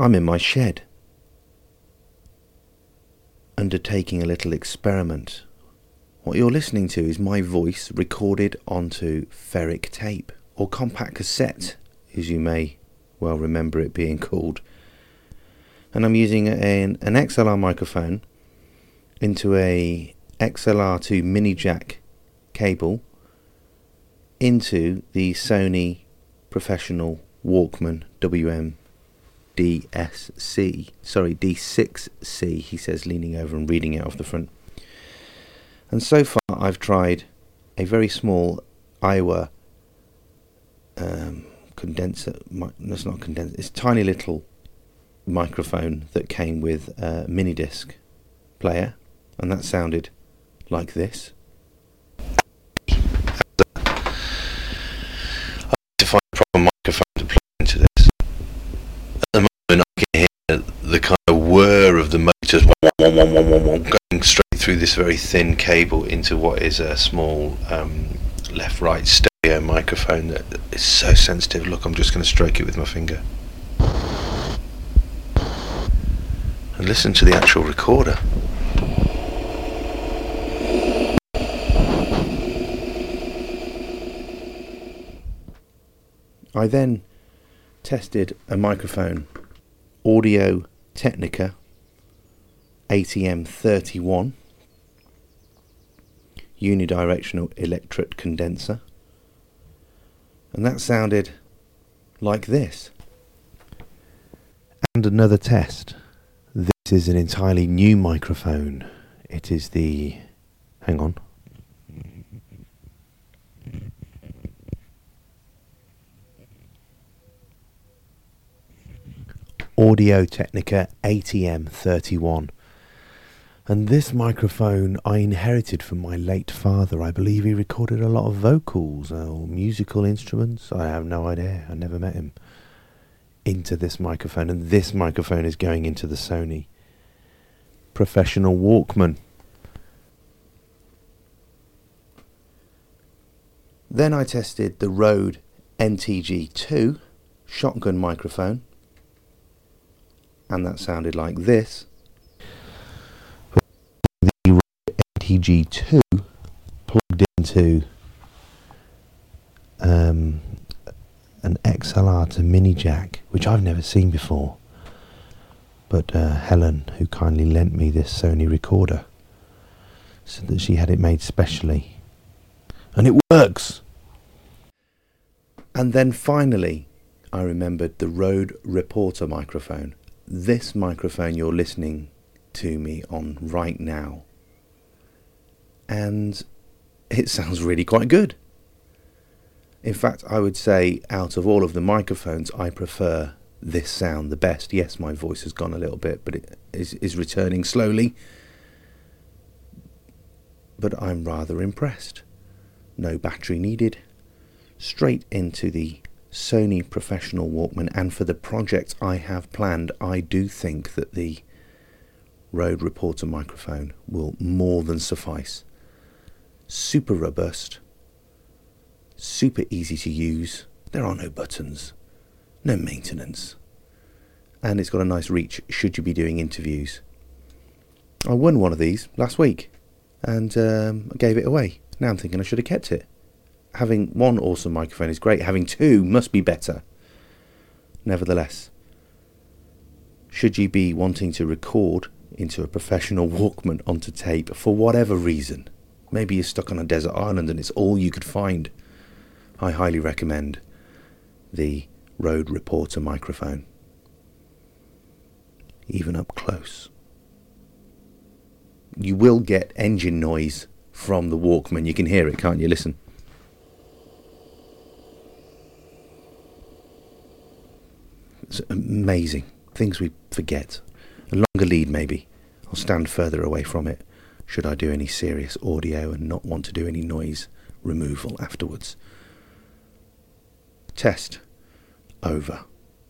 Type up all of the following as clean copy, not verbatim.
I'm in my shed, undertaking a little experiment. What you're listening to is my voice recorded onto ferric tape, or compact cassette, as you may well remember it being called. And I'm using an XLR microphone into a XLR2 mini jack cable into the Sony Professional Walkman D6C, he says, leaning over and reading it off the front. And so far I've tried a very small Iowa condenser, it's not condenser, it's a tiny little microphone that came with a mini disc player, and that sounded like this. I need to find a proper microphone to plug into this. At the moment I can hear the kind of whir of the motors going straight through this very thin cable into what is a small left-right stereo microphone that is so sensitive. Look, I'm just going to stroke it with my finger. And listen to the actual recorder. I then tested a microphone, Audio Technica ATM31 unidirectional electret condenser, and that sounded like this. And another test. This is an entirely new microphone. It is the... hang on. Audio Technica ATM31. And this microphone I inherited from my late father. I believe he recorded a lot of vocals or musical instruments. I have no idea. I never met him. Into this microphone. And this microphone is going into the Sony Professional Walkman. Then I tested the Rode NTG2 shotgun microphone, and that sounded like this. The Rode NTG2 plugged into an XLR to mini jack, which I've never seen before. But Helen, who kindly lent me this Sony recorder, said that she had it made specially. And it works! And then finally, I remembered the Rode Reporter microphone. This microphone you're listening to me on right now. And it sounds really quite good. In fact, I would say out of all of the microphones, I prefer this sound the best. Yes, my voice has gone a little bit, but it is returning slowly. But I'm rather impressed. No battery needed. Straight into the Sony Professional Walkman, and for the project I have planned, I do think that the Rode Reporter microphone will more than suffice. Super robust, super easy to use, there are no buttons, no maintenance, and it's got a nice reach should you be doing interviews. I won one of these last week and I gave it away. Now I'm thinking I should have kept it. Having one awesome microphone is great, having two must be better. Nevertheless, should you be wanting to record into a professional Walkman onto tape for whatever reason, maybe you're stuck on a desert island and it's all you could find, I highly recommend the Rode Reporter microphone. Even up close. You will get engine noise from the Walkman. You can hear it, can't you? Listen. It's amazing. Things we forget. A longer lead maybe. I'll stand further away from it should I do any serious audio and not want to do any noise removal afterwards. Test over.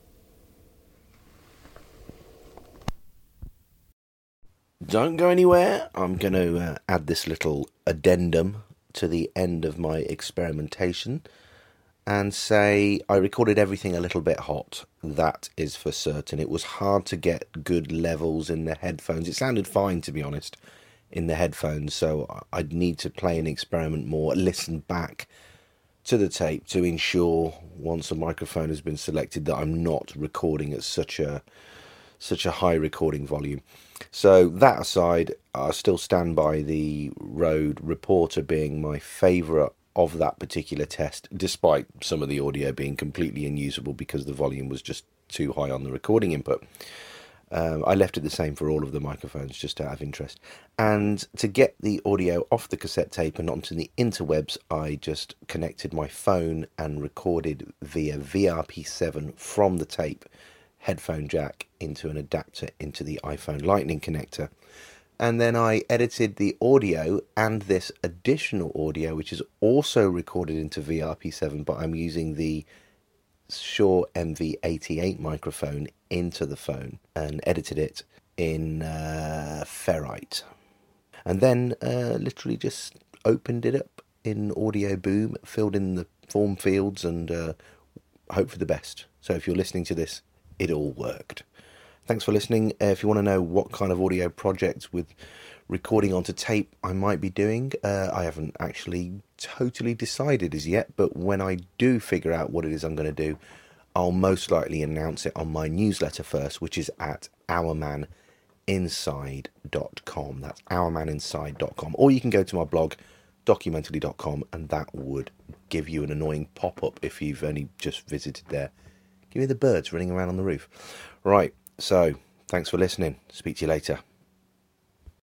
Don't go anywhere. I'm going to add this little addendum to the end of my experimentation. and say I recorded everything a little bit hot. That is for certain. It was hard to get good levels in the headphones. It sounded fine, to be honest, in the headphones, so I'd need to play and experiment more, listen back to the tape to ensure, once a microphone has been selected, that I'm not recording at such a high recording volume. So that aside, I still stand by the Rode Reporter being my favourite of that particular test, despite some of the audio being completely unusable because the volume was just too high on the recording input. I left it the same for all of the microphones, just out of interest. And to get the audio off the cassette tape and onto the interwebs, I just connected my phone and recorded via VRP7 from the tape headphone jack into an adapter into the iPhone Lightning connector. And then I edited the audio and this additional audio, which is also recorded into VRP7, but I'm using the Shure MV88 microphone into the phone, and edited it in Ferrite. And then literally just opened it up in Audio Boom, filled in the form fields, and hope for the best. So if you're listening to this, it all worked. Thanks for listening. If you want to know what kind of audio projects with recording onto tape I might be doing, I haven't actually totally decided as yet, but when I do figure out what it is I'm going to do, I'll most likely announce it on my newsletter first, which is at ourmaninside.com. That's ourmaninside.com. Or you can go to my blog, documentally.com, and that would give you an annoying pop-up if you've only just visited there. Give me the birds running around on the roof. Right, so thanks for listening. Speak to you later.